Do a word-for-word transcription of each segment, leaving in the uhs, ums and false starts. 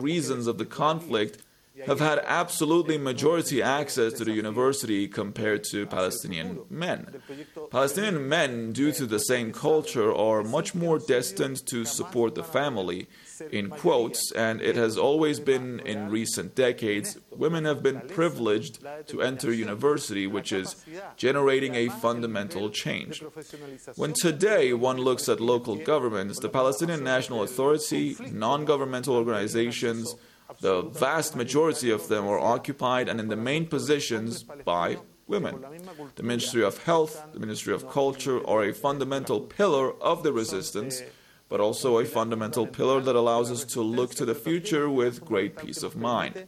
reasons of the conflict, have had absolutely majority access to the university compared to Palestinian men. Palestinian men, due to the same culture, are much more destined to support the family, in quotes, and it has always been in recent decades, women have been privileged to enter university, which is generating a fundamental change. When today one looks at local governments, the Palestinian National Authority, non-governmental organizations, the vast majority of them are occupied and in the main positions by women. The Ministry of Health, the Ministry of Culture are a fundamental pillar of the resistance, but also a fundamental pillar that allows us to look to the future with great peace of mind.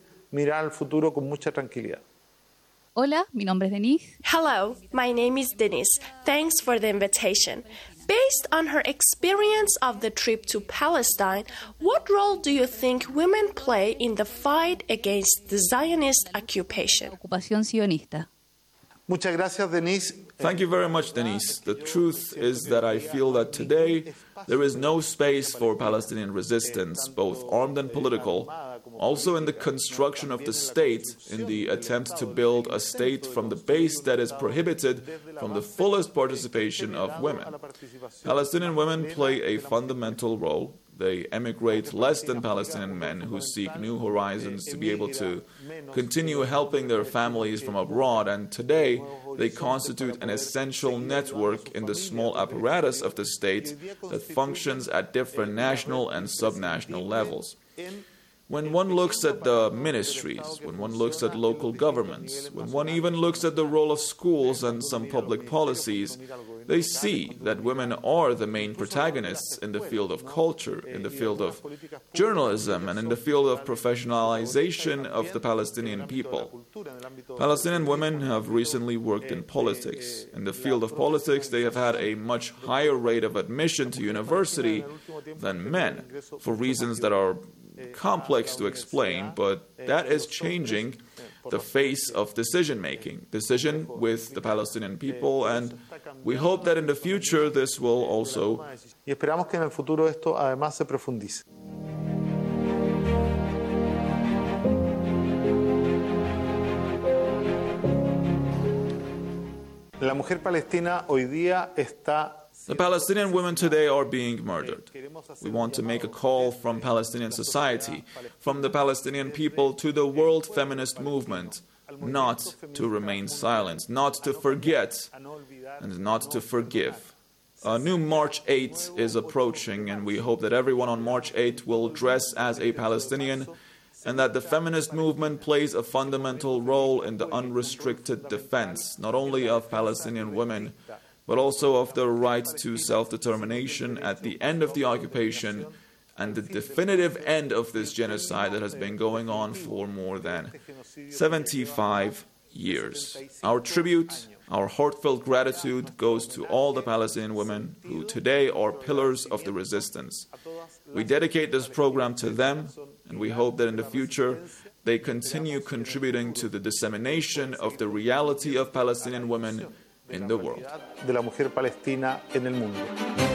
Hola, mi nombre es Denise. Hello, my name is Denise. Thanks for the invitation. Based on her experience of the trip to Palestine, what role do you think women play in the fight against the Zionist occupation? Ocupación sionista. Muchas gracias, Denise. Thank you very much, Denise. The truth is that I feel that today there is no space for Palestinian resistance, both armed and political, also in the construction of the state, in the attempt to build a state from the base that is prohibited from the fullest participation of women. Palestinian women play a fundamental role. They emigrate less than Palestinian men who seek new horizons to be able to continue helping their families from abroad, and today they constitute an essential network in the small apparatus of the state that functions at different national and subnational levels. When one looks at the ministries, when one looks at local governments, when one even looks at the role of schools and some public policies, they see that women are the main protagonists in the field of culture, in the field of journalism, and in the field of professionalization of the Palestinian people. Palestinian women have recently worked in politics. In the field of politics, they have had a much higher rate of admission to university than men, for reasons that are complex to explain, but that is changing the face of decision-making, decision with the Palestinian people, and we hope that in the future this will also. Y esperamos que en el futuro esto además se profundice. La mujer palestina hoy día está. The Palestinian women today are being murdered. We want to make a call from Palestinian society, from the Palestinian people to the world feminist movement, not to remain silent, not to forget, and not to forgive. A new March eighth is approaching, and we hope that everyone on March eighth will dress as a Palestinian, and that the feminist movement plays a fundamental role in the unrestricted defense, not only of Palestinian women, but also of the right to self-determination at the end of the occupation and the definitive end of this genocide that has been going on for more than seventy-five years. Our tribute, our heartfelt gratitude goes to all the Palestinian women who today are pillars of the resistance. We dedicate this program to them, and we hope that in the future they continue contributing to the dissemination of the reality of Palestinian women in the world. De la mujer palestina en el mundo.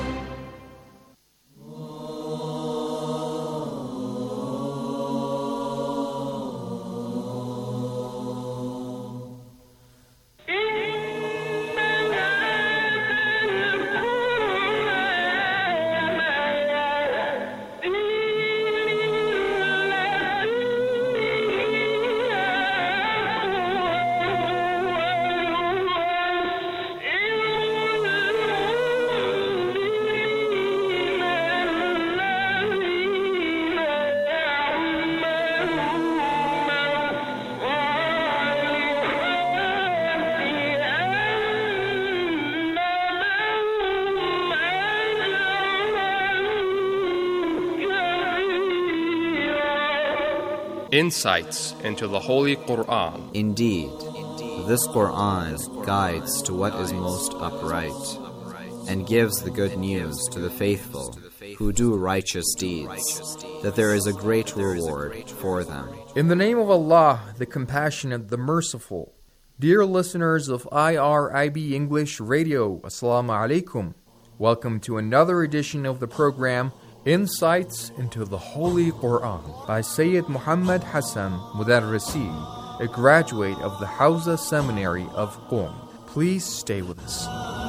Insights into the Holy Quran. Indeed, this Quran guides to what is most upright and gives the good news to the faithful who do righteous deeds, that there is a great reward for them. In the name of Allah, the Compassionate, the Merciful. Dear listeners of I R I B English Radio, Assalamu alaikum. Welcome to another edition of the program Insights into the Holy Quran by Sayyid Muhammad Hassan Mudarrisi, a graduate of the Hawza Seminary of Qom. Please stay with us.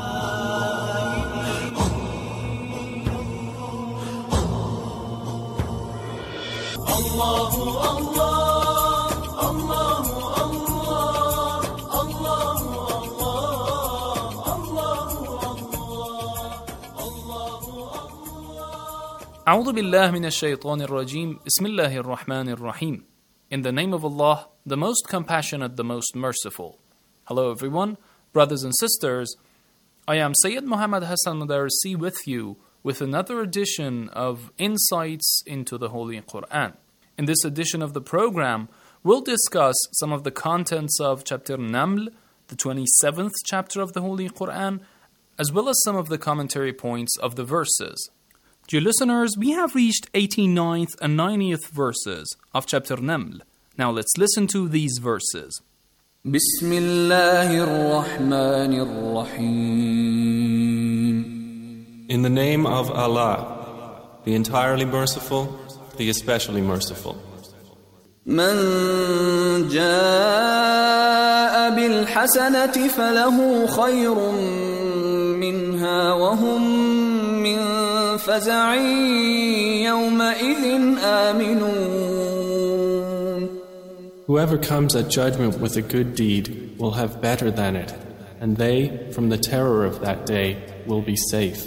أعوذ بالله من الشيطان الرجيم بسم الله الرحمن الرحيم. In the name of Allah, the most compassionate, the most merciful. Hello everyone, brothers and sisters. I am Sayyid Muhammad Hassan Mudarrisi with you with another edition of Insights into the Holy Quran. In this edition of the program, we'll discuss some of the contents of chapter Naml, the twenty-seventh chapter of the Holy Quran, as well as some of the commentary points of the verses. Dear listeners, we have reached eighty-ninth and ninetieth verses of chapter Naml. Now let's listen to these verses. Bismillahir-Rahmanir-Rahim. In the name of Allah, the entirely merciful, the especially merciful. من جاء بالحسنة فله خير منها وهم من فزع يومئذ آمنون. Whoever comes at judgment with a good deed will have better than it, and they, from the terror of that day, will be safe.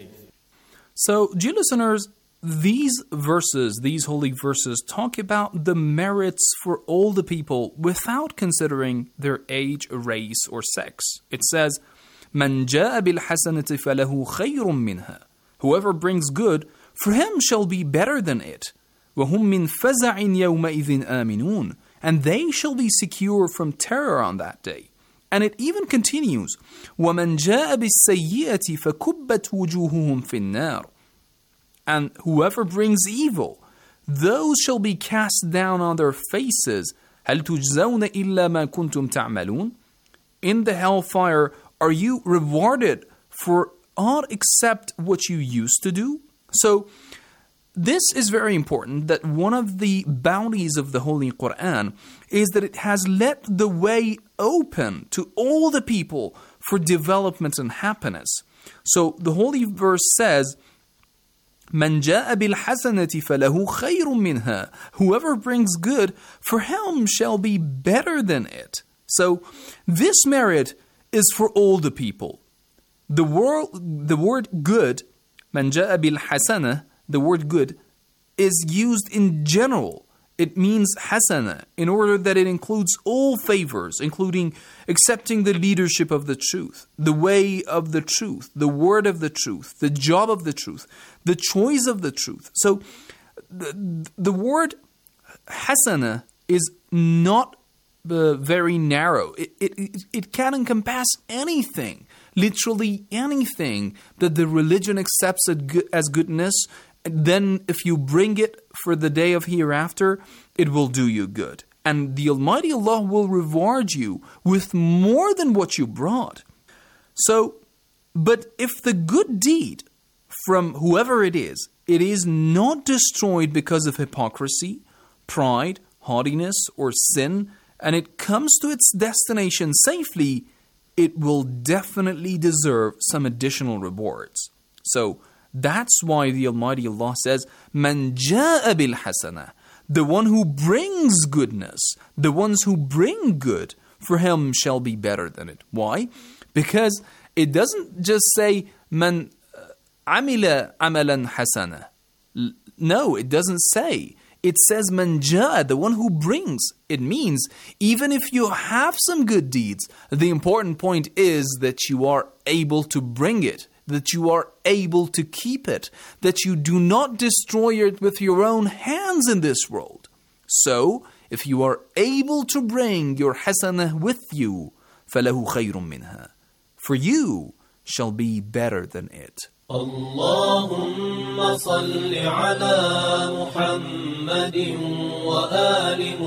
So, dear listeners, these verses, these holy verses, talk about the merits for all the people without considering their age, race, or sex. It says, مَنْ جَاءَ بِالْحَسَنَةِ فَلَهُ خَيْرٌ مِّنْهَا. Whoever brings good, for him shall be better than it. وَهُمْ مِنْ فَزَعٍ يَوْمَئِذٍ آمِنُونَ. And they shall be secure from terror on that day. And it even continues, وَمَنْ جَاءَ بِالسَّيِّئَةِ فَكُبَّتْ وُجُوهُهُمْ فِي النَّارِ. And whoever brings evil, those shall be cast down on their faces. هَلْ تُجْزَوْنَ إِلَّا مَا كُنْتُمْ تَعْمَلُونَ. In the hellfire, are you rewarded for all except what you used to do? So, this is very important, that one of the bounties of the Holy Quran is that it has let the way open to all the people for development and happiness. So, the holy verse says, مَنْ جَاءَ بِالْحَسَنَةِ فَلَهُ خَيْرٌ مِّنْهَا. Whoever brings good, for him shall be better than it. So, this merit is for all the people. The word, the word good, مَنْ جَاءَ بِالْحَسَنَةِ, the word good, is used in general. It means hasana, in order that it includes all favors, including accepting the leadership of the truth, the way of the truth, the word of the truth, the job of the truth, the choice of the truth. So, the, the word hasana is not uh, very narrow. It, it, it can encompass anything, literally anything that the religion accepts as goodness. Then if you bring it for the day of hereafter, it will do you good. And the Almighty Allah will reward you with more than what you brought. So, but if the good deed from whoever it is, it is not destroyed because of hypocrisy, pride, haughtiness, or sin, and it comes to its destination safely, it will definitely deserve some additional rewards. So, that's why the Almighty Allah says, مَنْ جَاءَ بِالْحَسَنَةِ. The one who brings goodness, the ones who bring good, for him shall be better than it. Why? Because it doesn't just say, مَنْ عَمِلَ عَمَلًا حَسَنًا. No, it doesn't say. It says, مَنْ جَاءَ, the one who brings. It means, even if you have some good deeds, the important point is that you are able to bring it, that you are able to keep it, that you do not destroy it with your own hands in this world. So, if you are able to bring your hasanah with you, فَلَهُ خَيْرٌ مِّنْهَا. For you shall be better than it. اللهم صل على محمد وآل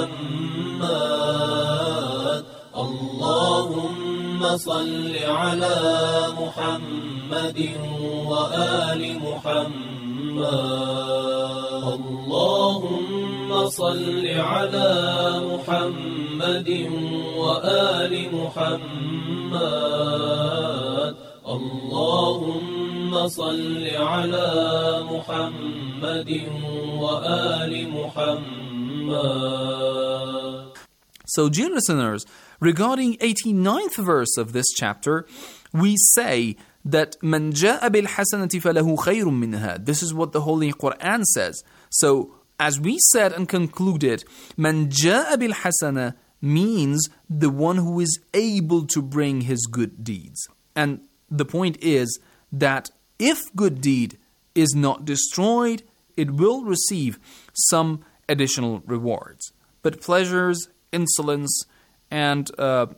محمد اللهم صل على محمد وآل محمد اللهم صل على محمد وآل محمد اللهم صل على محمد وآل محمد. So, dear listeners, regarding eighty-ninth verse of this chapter, we say that من جاء بالحسنة فله خير منها. This is what the Holy Quran says. So, as we said and concluded, من جاء بالحسنة means the one who is able to bring his good deeds. And the point is that if good deed is not destroyed, it will receive some additional rewards. But pleasures, insolence, and uh,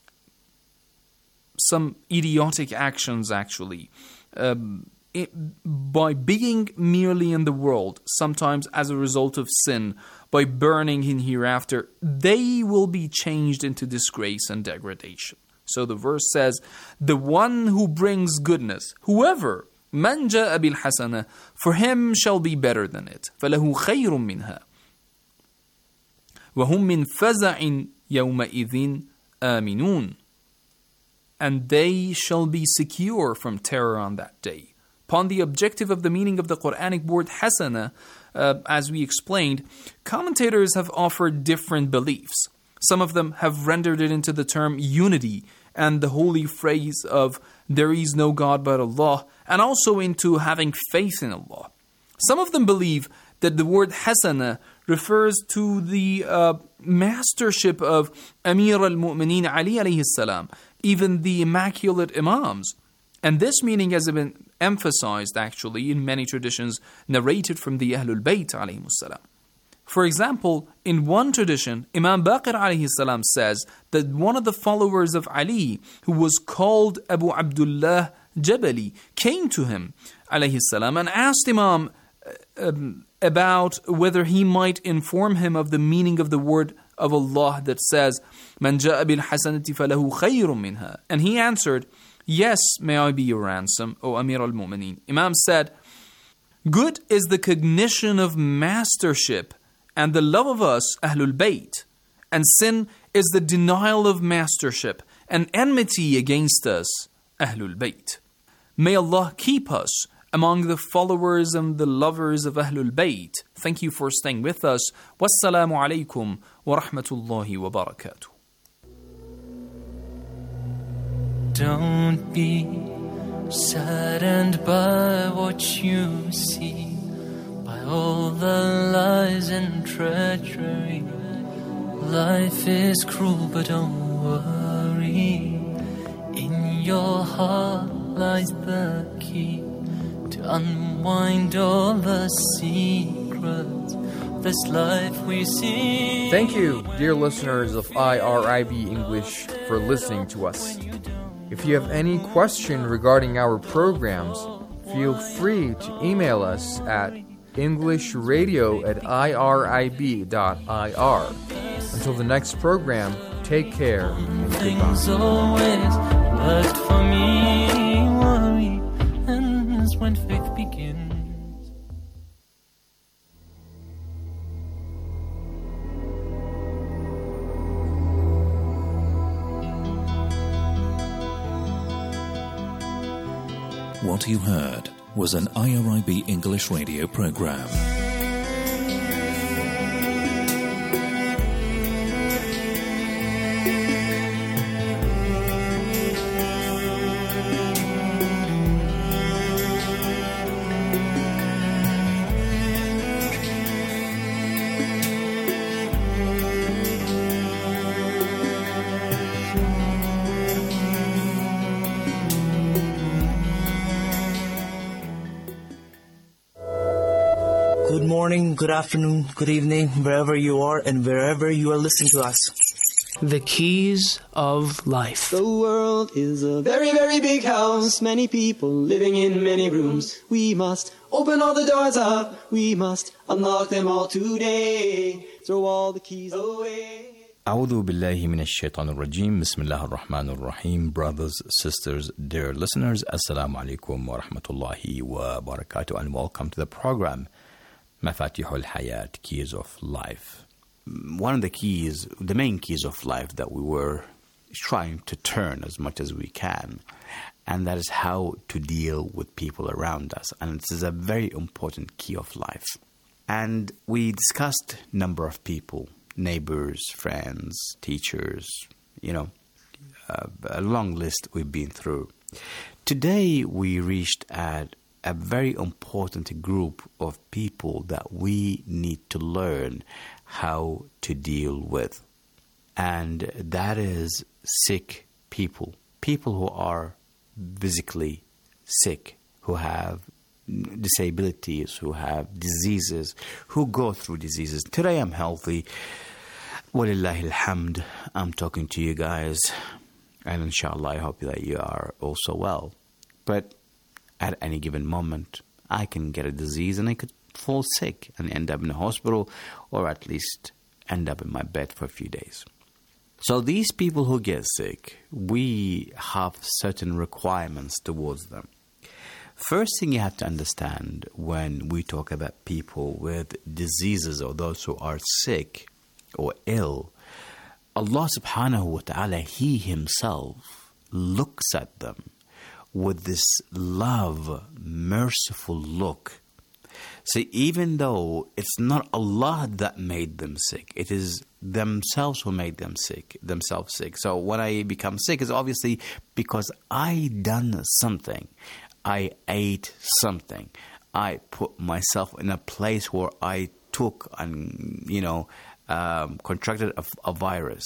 some idiotic actions actually, um, it, by being merely in the world, sometimes as a result of sin, by burning in hereafter, they will be changed into disgrace and degradation. So the verse says, the one who brings goodness, whoever, man jaa bil hasana, for him shall be better than it. فَلَهُ خَيْرٌ مِّنْهَا وَهُمْ مِنْ فَزَعٍ يَوْمَئِذٍ آمِنُونَ. And they shall be secure from terror on that day. Upon the objective of the meaning of the Quranic word hasana, uh, as we explained, commentators have offered different beliefs. Some of them have rendered it into the term unity and the holy phrase of there is no God but Allah, and also into having faith in Allah. Some of them believe that the word hasana refers to the uh, mastership of Amir al-Mu'mineen Ali alayhi salam, even the immaculate imams. And this meaning has been emphasized actually in many traditions narrated from the Ahlul Bayt alayhi salam. For example, in one tradition, Imam Baqir alayhi salam says that one of the followers of Ali, who was called Abu Abdullah Jabali, came to him alayhi salam and asked Imam um, about whether he might inform him of the meaning of the word of Allah that says, "Man jaa bil hasanati falahu khayrun minha." And he answered, "Yes, may I be your ransom, O Amir al-Mu'mineen." Imam said, "Good is the cognition of mastership and the love of us, Ahlul Bayt, and sin is the denial of mastership and enmity against us, Ahlul Bayt." May Allah keep us among the followers and the lovers of Ahlul Bayt. Thank you for staying with us. Wassalamu alaikum wa rahmatullahi wa barakatuh. Don't be saddened by what you see, by all the lies and treachery. Life is cruel, but don't worry. In your heart lies the key to unwind all the secrets of this life we see. Thank you, dear listeners of I R I B English, for listening to us. If you have any question regarding our programs, feel free to email us at englishradio at irib dot I R. Until the next program, take care and Things goodbye. always worked for me. Worry ends when faith begins. What you heard was an I R I B English radio program. Good morning, good afternoon, good evening, wherever you are and wherever you are listening to us. The keys of life. The world is a very, very big house. Many people living in many rooms. We must open all the doors up. We must unlock them all today. Throw all the keys away. أعوذ بالله من الشيطان الرجيم بسم الله الرحمن الرحيم. Brothers, sisters, dear listeners, Assalamu alaikum wa rahmatullahi wa barakatuh, and welcome to the program Mafatih al-Hayat, Keys of Life. One of the keys, the main keys of life that we were trying to turn as much as we can, and that is how to deal with people around us. And this is a very important key of life. And we discussed a number of people, neighbors, friends, teachers, you know, uh, a long list we've been through. Today we reached at a very important group of people that we need to learn how to deal with. And that is sick people, people who are physically sick, who have disabilities, who have diseases, who go through diseases. Today I'm healthy. Walillahi alhamd. I'm talking to you guys. And inshallah, I hope that you are also well. But at any given moment, I can get a disease and I could fall sick and end up in a hospital, or at least end up in my bed for a few days. So these people who get sick, we have certain requirements towards them. First thing you have to understand when we talk about people with diseases or those who are sick or ill, Allah subhanahu wa ta'ala, He Himself looks at them with this love, merciful look. So even though it's not Allah that made them sick, it is themselves who made them sick, themselves sick. So when I become sick, it's obviously because I done something. I ate something. I put myself in a place where I took and, you know, um, contracted a, a virus.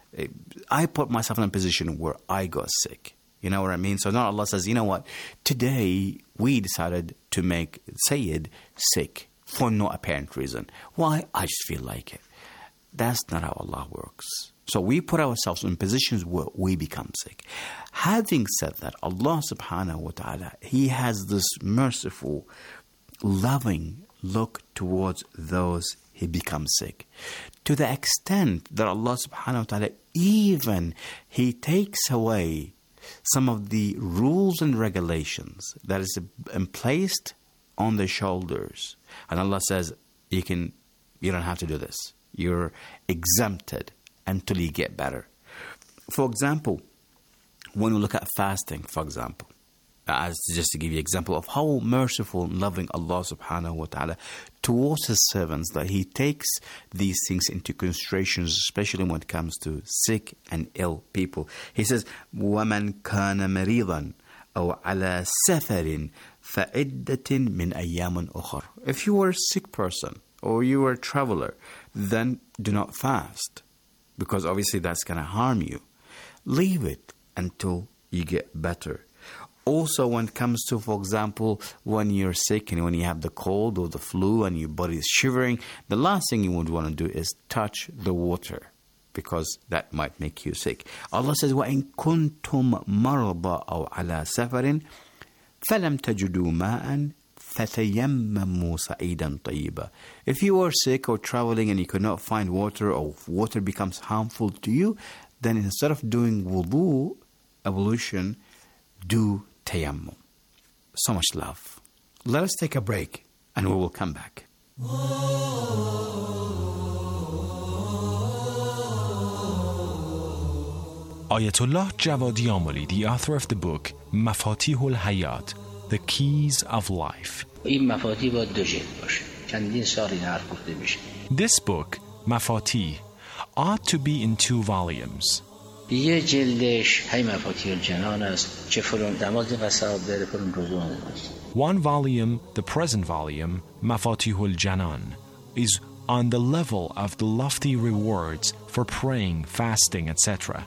I put myself in a position where I got sick. You know what I mean? So now Allah says, you know what? Today we decided to make Sayyid sick for no apparent reason. Why? I just feel like it. That's not how Allah works. So we put ourselves in positions where we become sick. Having said that, Allah subhanahu wa ta'ala, He has this merciful, loving look towards those He becomes sick. To the extent that Allah subhanahu wa ta'ala, even He takes away some of the rules and regulations that is placed on the shoulders. And Allah says, you can, you don't have to do this. You're exempted until you get better. For example, when we look at fasting, for example, as just to give you an example of how merciful and loving Allah subhanahu wa ta'ala towards His servants, that He takes these things into consideration, especially when it comes to sick and ill people. He says, وَمَنْ كَانَ مَرِيضًا أَوْ عَلَى سَفَرٍ فَعِدَّةٍ مِنْ أَيَّامٍ أُخَرٍ. If you are a sick person or you are a traveler, then do not fast, because obviously that's going to harm you. Leave it until you get better. Also, when it comes to, for example, when you're sick and when you have the cold or the flu and your body is shivering, the last thing you would want to do is touch the water, because that might make you sick. Allah says, وَإِن كُنْتُمْ مَرْضَى أَوْ عَلَى سَفَرٍ فَلَمْ تَجُدُوا مَاءً فَتَيَمَّمُوا سَعِيدًا طَيِّبًا. If you are sick or traveling and you could not find water, or water becomes harmful to you, then instead of doing wudu, ablution, do tayammum. So much love. Let us take a break and we will come back. Ayatollah Javadi Amoli, the author of the book Mafatih al-Hayat, The Keys of Life. This book, Mafatih, ought to be in two volumes. One volume, the present volume, Mafatih al-Janan, is on the level of the lofty rewards for praying, fasting, et cetera.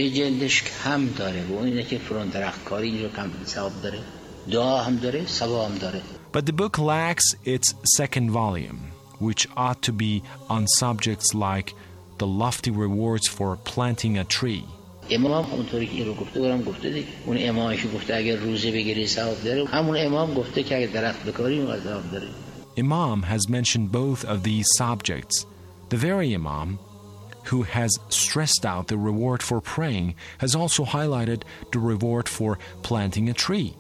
But the book lacks its second volume, which ought to be on subjects like the lofty rewards for planting a tree. امام اونطوری که این رو گفته برام گفته دیگه اون امامی که گفته اگر روزه بگیری ثواب داره همون امام گفته که اگر درخت بکاری اون ثواب داره. Imam has mentioned both of these subjects. The very Imam who has stressed out the reward for praying, has also highlighted the reward for planting a tree.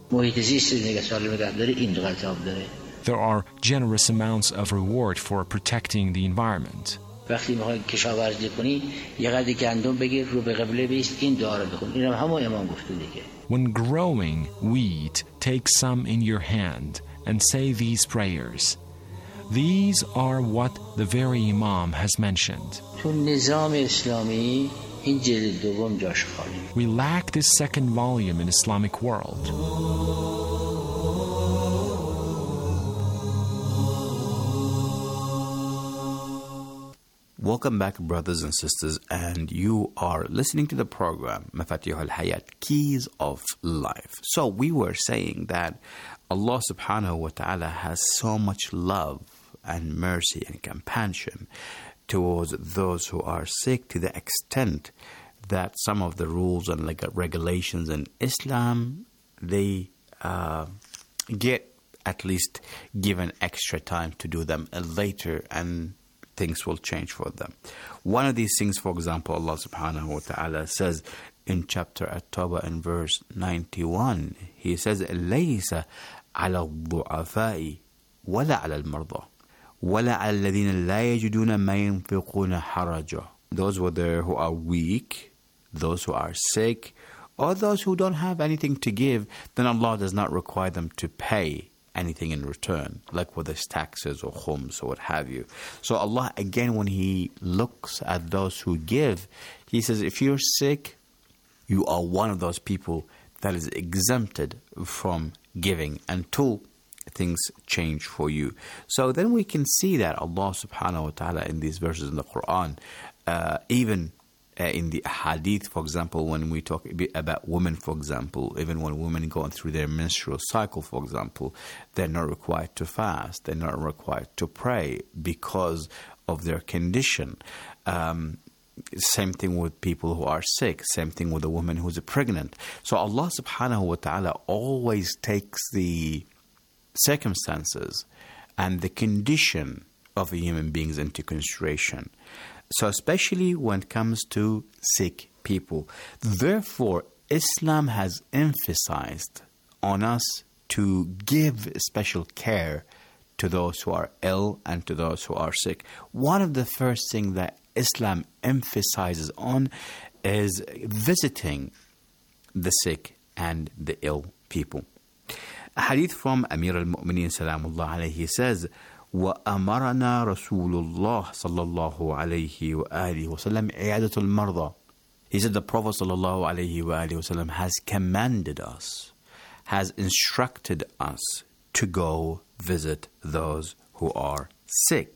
There are generous amounts of reward for protecting the environment. وقتی میخوای کشاورزی کنی یه قدری گندم بگیر رو به قبله بیست این دعا رو بخون. اینم همون امام گفته دیگه. When growing wheat, take some in your hand and say these prayers. These are what the very Imam has mentioned. تو نظام اسلامی این جلد دوم جاش خالی. We lack this second volume in Islamic world. Welcome back, brothers and sisters, and you are listening to the program Mafatih al-Hayat, Keys of Life. So we were saying that Allah subhanahu wa ta'ala has so much love and mercy and compassion towards those who are sick, to the extent that some of the rules and like regulations in Islam, they uh, get at least given extra time to do them later, and things will change for them. One of these things, for example, Allah subhanahu wa ta'ala says in chapter At-Tawbah in verse ninety-one, He says, لَيْسَ عَلَى الضُّعَفَاءِ وَلَا عَلَى الْمَرْضَى وَلَا عَلَى الَّذِينَ لَا يَجِدُونَ مَا يُنْفِقُونَ حَرَجًا. Those whether who are weak, those who are sick, or those who don't have anything to give, then Allah does not require them to pay anything in return, like whether it's taxes or khums or what have you. So Allah, again, when He looks at those who give, He says, if you're sick, you are one of those people that is exempted from giving until things change for you. So then we can see that Allah subhanahu wa ta'ala in these verses in the Quran, uh, even Uh, in the hadith, for example, when we talk a bit about women, for example, even when women go through their menstrual cycle, for example, they're not required to fast, they're not required to pray because of their condition. Um, same thing with people who are sick, same thing with a woman who's pregnant. So Allah subhanahu wa ta'ala always takes the circumstances and the condition of a human being into consideration. So especially when it comes to sick people. Therefore, Islam has emphasized on us to give special care to those who are ill and to those who are sick. One of the first things that Islam emphasizes on is visiting the sick and the ill people. A hadith from Amir al-Mu'mineen Salamullah alayhi, he says, وَأَمَرَنَا رَسُولُ اللَّهِ صَلَّى اللَّهُ عَلَيْهِ وَآلِهِ وَسَلَّمْ عِيَادَةُ الْمَرْضَى. He said the Prophet sallallahu alayhi wa alihi wasallam has commanded us, has instructed us to go visit those who are sick.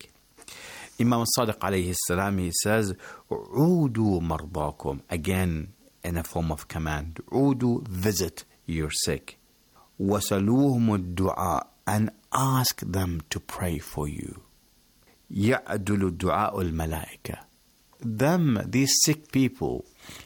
Imam al-Sadiq alayhi salam, he says, عُودُوا مَرْضَاكُمْ, again in a form of command. عُودُوا, visit your sick. وَسَلُوهُمُ الدُّعَاء, and ask them to pray for you. يَعْدُلُ دُعَاءُ الْمَلَائِكَةِ. Them, these sick people,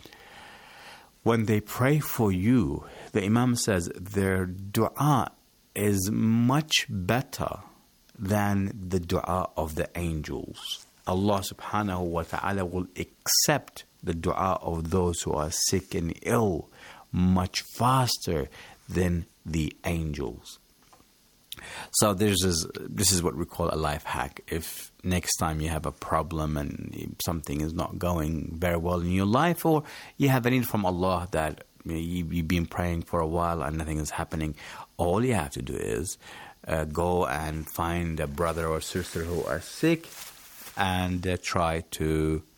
when they pray for you, the Imam says their dua is much better than the dua of the angels. Allah subhanahu wa ta'ala will accept the dua of those who are sick and ill much faster than the angels. So there's this, this is what we call a life hack. If next time you have a problem and something is not going very well in your life, or you have a need from Allah that you, you've been praying for a while and nothing is happening, all you have to do is uh, go and find a brother or sister who are sick and uh, try to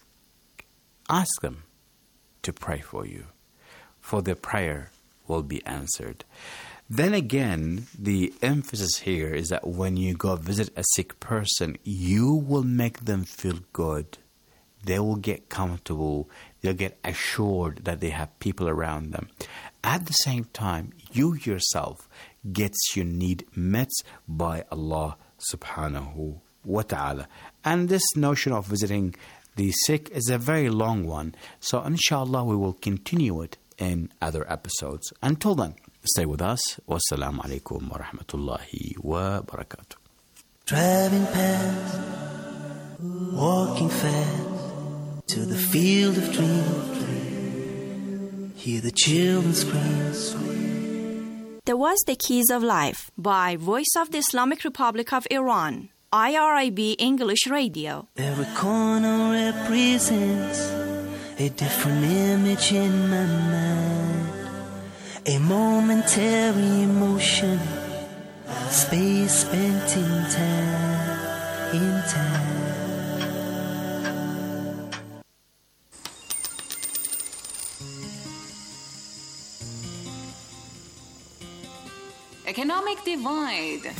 ask them to pray for you, for their prayer will be answered. Then again, the emphasis here is that when you go visit a sick person, you will make them feel good. They will get comfortable. They'll get assured that they have people around them. At the same time, you yourself gets your need met by Allah subhanahu wa ta'ala. And this notion of visiting the sick is a very long one. So inshallah, we will continue it in other episodes. Until then, stay with us. Wassalamu alaikum wa rahmatullahi wa barakatuh. Driving past, walking fast, to the field of dreams. Hear the children scream. There was The Keys of Life by Voice of the Islamic Republic of Iran, I R I B English Radio. Every corner represents a different image in my mind, a momentary emotion, space spent in time, in time. Economic divide.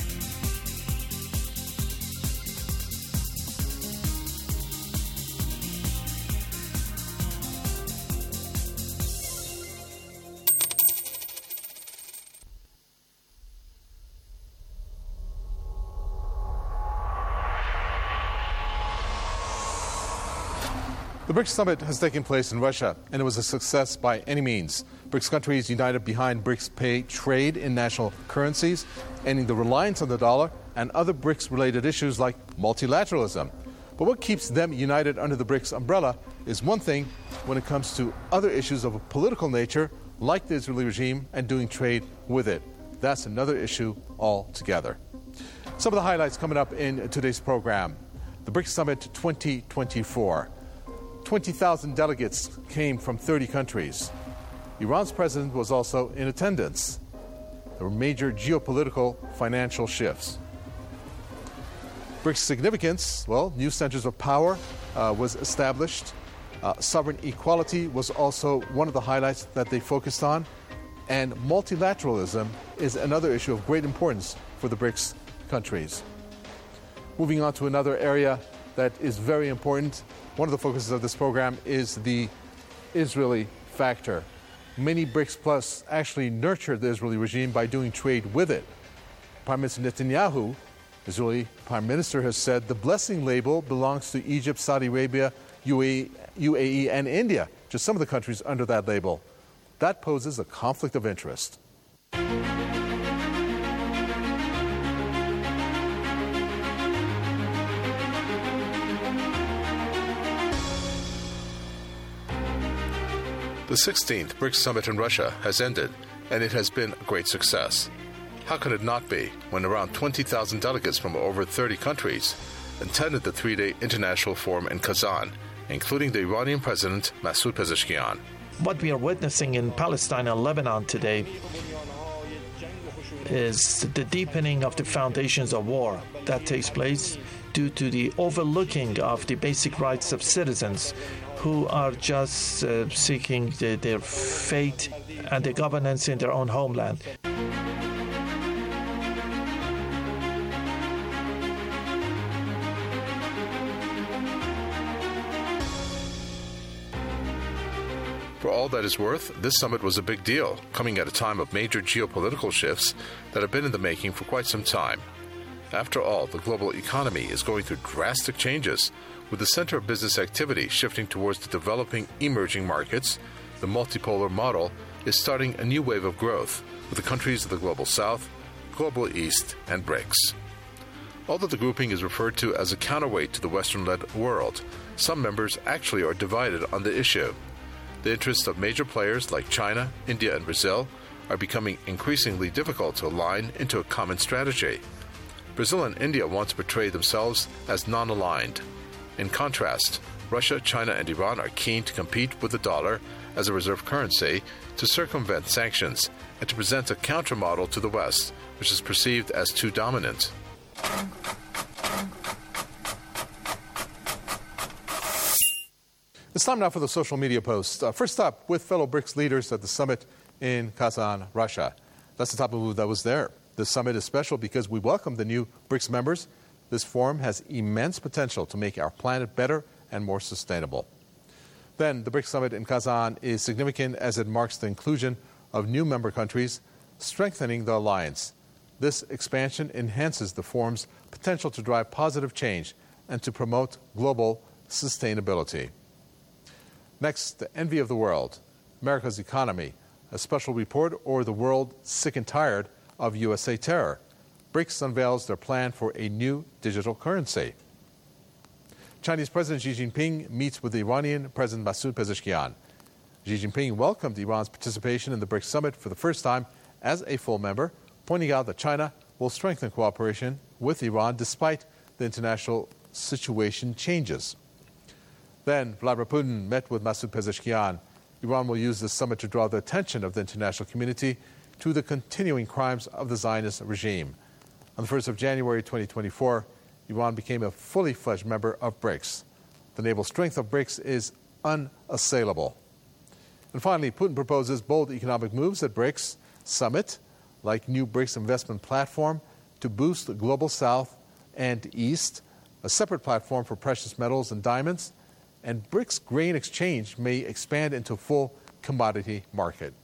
The BRICS summit has taken place in Russia, and it was a success by any means. BRICS countries united behind BRICS pay trade in national currencies, ending the reliance on the dollar and other BRICS-related issues like multilateralism. But what keeps them united under the BRICS umbrella is one thing when it comes to other issues of a political nature, like the Israeli regime and doing trade with it. That's another issue altogether. Some of the highlights coming up in today's program. The BRICS Summit twenty twenty-four. twenty thousand delegates came from thirty countries. Iran's president was also in attendance. There were major geopolitical financial shifts. BRICS significance, well, new centers of power uh, was established. Uh, sovereign equality was also one of the highlights that they focused on. And multilateralism is another issue of great importance for the BRICS countries. Moving on to another area that is very important. One of the focuses of this program is the Israeli factor. Many BRICS Plus actually nurtured the Israeli regime by doing trade with it. Prime Minister Netanyahu, Israeli Prime Minister, has said the blessing label belongs to Egypt, Saudi Arabia, U A E, and India, just some of the countries under that label. That poses a conflict of interest. The sixteenth BRICS Summit in Russia has ended, and it has been a great success. How could it not be when around twenty thousand delegates from over thirty countries attended the three-day international forum in Kazan, including the Iranian President Masoud Pezeshkian? What we are witnessing in Palestine and Lebanon today is the deepening of the foundations of war that takes place due to the overlooking of the basic rights of citizens who are just uh, seeking the, their fate and the governance in their own homeland. For all that is worth, this summit was a big deal, coming at a time of major geopolitical shifts that have been in the making for quite some time. After all, the global economy is going through drastic changes, with the center of business activity shifting towards the developing emerging markets. The multipolar model is starting a new wave of growth with the countries of the Global South, Global East, and BRICS. Although the grouping is referred to as a counterweight to the Western-led world, some members actually are divided on the issue. The interests of major players like China, India, and Brazil are becoming increasingly difficult to align into a common strategy. Brazil and India want to portray themselves as non-aligned. In contrast, Russia, China, and Iran are keen to compete with the dollar as a reserve currency to circumvent sanctions and to present a countermodel to the West, which is perceived as too dominant. It's time now for the social media post. Uh, first up, with fellow BRICS leaders at the summit in Kazan, Russia. That's the type of move that was there. This summit is special because we welcome the new BRICS members. This forum has immense potential to make our planet better and more sustainable. Then, the BRICS summit in Kazan is significant as it marks the inclusion of new member countries, strengthening the alliance. This expansion enhances the forum's potential to drive positive change and to promote global sustainability. Next, the envy of the world, America's economy, a special report, or the world sick and tired of U S A terror. BRICS unveils their plan for a new digital currency. Chinese President Xi Jinping meets with the Iranian President Masoud Pezeshkian. Xi Jinping welcomed Iran's participation in the BRICS summit for the first time as a full member, pointing out that China will strengthen cooperation with Iran despite the international situation changes. Then Vladimir Putin met with Masoud Pezeshkian. Iran will use this summit to draw the attention of the international community to the continuing crimes of the Zionist regime. On the first of January twenty twenty-four, Iran became a fully fledged member of BRICS. The naval strength of BRICS is unassailable. And finally, Putin proposes bold economic moves at BRICS summit, like new BRICS investment platform to boost the global South and East, a separate platform for precious metals and diamonds, and BRICS grain exchange may expand into a full commodity market.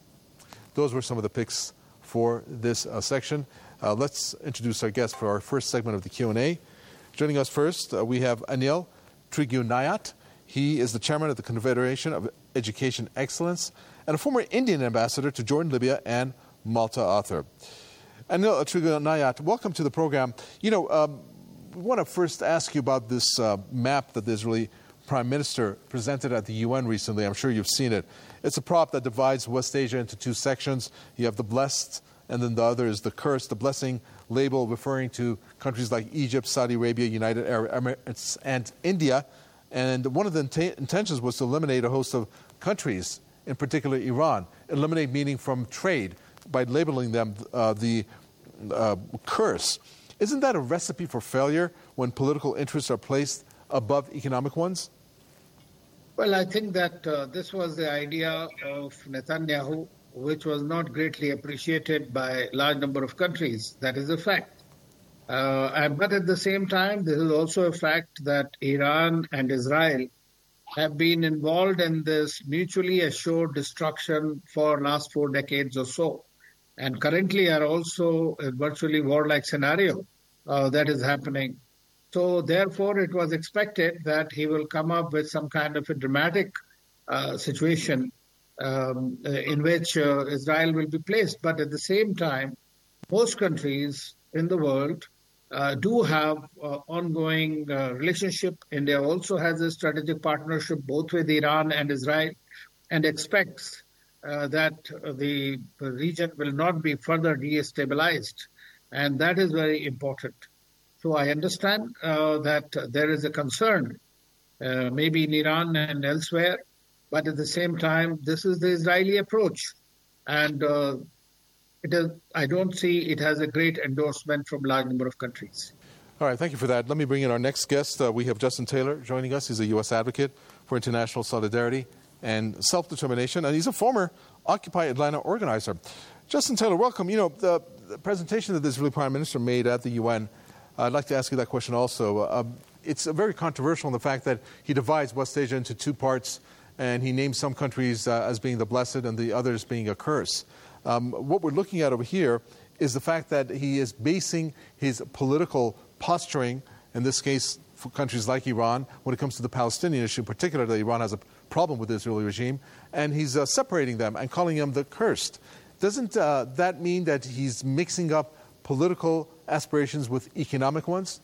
Those were some of the picks for this uh, section. Uh, let's introduce our guest for our first segment of the Q and A. Joining us first, uh, we have Anil Trigunayat. He is the chairman of the Confederation of Education Excellence and a former Indian ambassador to Jordan, Libya, and Malta author. Anil Trigunayat, welcome to the program. You know, um, we want to first ask you about this uh, map that the Israeli Prime Minister presented at the U N recently. I'm sure you've seen it. It's a prop that divides West Asia into two sections. You have the blessed, and then the other is the cursed. The blessing label referring to countries like Egypt, Saudi Arabia, United Arab Emirates, and India. And one of the int- intentions was to eliminate a host of countries, in particular Iran. Eliminate meaning from trade by labeling them uh, the uh, curse. Isn't that a recipe for failure when political interests are placed above economic ones? Well, I think that uh, this was the idea of Netanyahu, which was not greatly appreciated by a large number of countries. That is a fact. Uh, and, but at the same time, this is also a fact that Iran and Israel have been involved in this mutually assured destruction for last four decades or so, and currently are also a virtually warlike scenario uh, that is happening. So therefore, it was expected that he will come up with some kind of a dramatic uh, situation um, in which uh, Israel will be placed. But at the same time, most countries in the world uh, do have uh, ongoing uh, relationship. India also has a strategic partnership both with Iran and Israel, and expects uh, that the region will not be further destabilized. And that is very important. So I understand uh, that there is a concern, uh, maybe in Iran and elsewhere, but at the same time, this is the Israeli approach. And uh, it is, I don't see it has a great endorsement from a large number of countries. All right, thank you for that. Let me bring in our next guest. Uh, we have Justin Taylor joining us. He's a U S advocate for international solidarity and self-determination, and he's a former Occupy Atlanta organizer. Justin Taylor, welcome. You know, the, the presentation that the Israeli Prime Minister made at the U N, uh, I'd like to ask you that question also. Uh, it's uh, very controversial in the fact that he divides West Asia into two parts, and he names some countries uh, as being the blessed and the others being a curse. Um, what we're looking at over here is the fact that he is basing his political posturing, in this case for countries like Iran, when it comes to the Palestinian issue, particularly Iran has a problem with the Israeli regime, and he's uh, separating them and calling them the cursed. Doesn't uh, that mean that he's mixing up political aspirations with economic ones?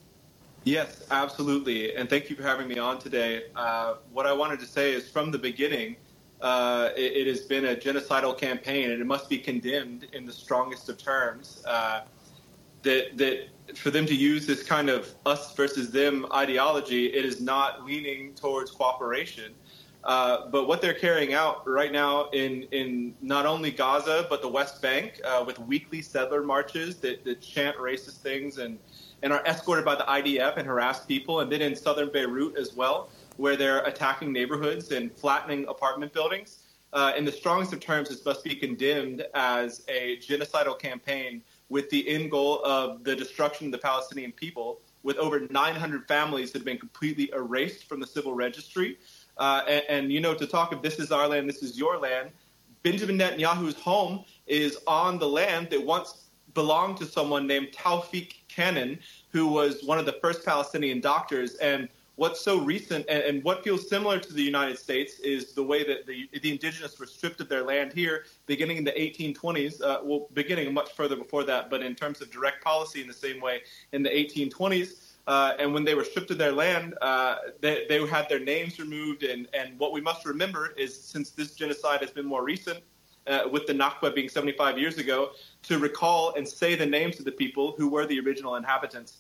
Yes, absolutely. And thank you for having me on today. Uh, what I wanted to say is from the beginning, uh, it, it has been a genocidal campaign, and it must be condemned in the strongest of terms. Uh, that, that for them to use this kind of us versus them ideology, it is not leaning towards cooperation. Uh, but what they're carrying out right now in, in not only Gaza, but the West Bank, uh, with weekly settler marches that, that chant racist things and, and are escorted by the I D F and harass people, and then in southern Beirut as well, where they're attacking neighborhoods and flattening apartment buildings. Uh, in the strongest of terms, this must be condemned as a genocidal campaign with the end goal of the destruction of the Palestinian people, with over nine hundred families that have been completely erased from the civil registry. Uh, and, and, you know, to talk of this is our land, this is your land, Benjamin Netanyahu's home is on the land that once belonged to someone named Tawfiq Cannon, who was one of the first Palestinian doctors. And what's so recent and, and what feels similar to the United States is the way that the, the indigenous were stripped of their land here beginning in the eighteen twenties, uh, well, beginning much further before that, but in terms of direct policy in the same way in the eighteen twenties. Uh, and when they were stripped of their land, uh, they, they had their names removed. And, and what we must remember is, since this genocide has been more recent, uh, with the Nakba being seventy-five years ago, to recall and say the names of the people who were the original inhabitants.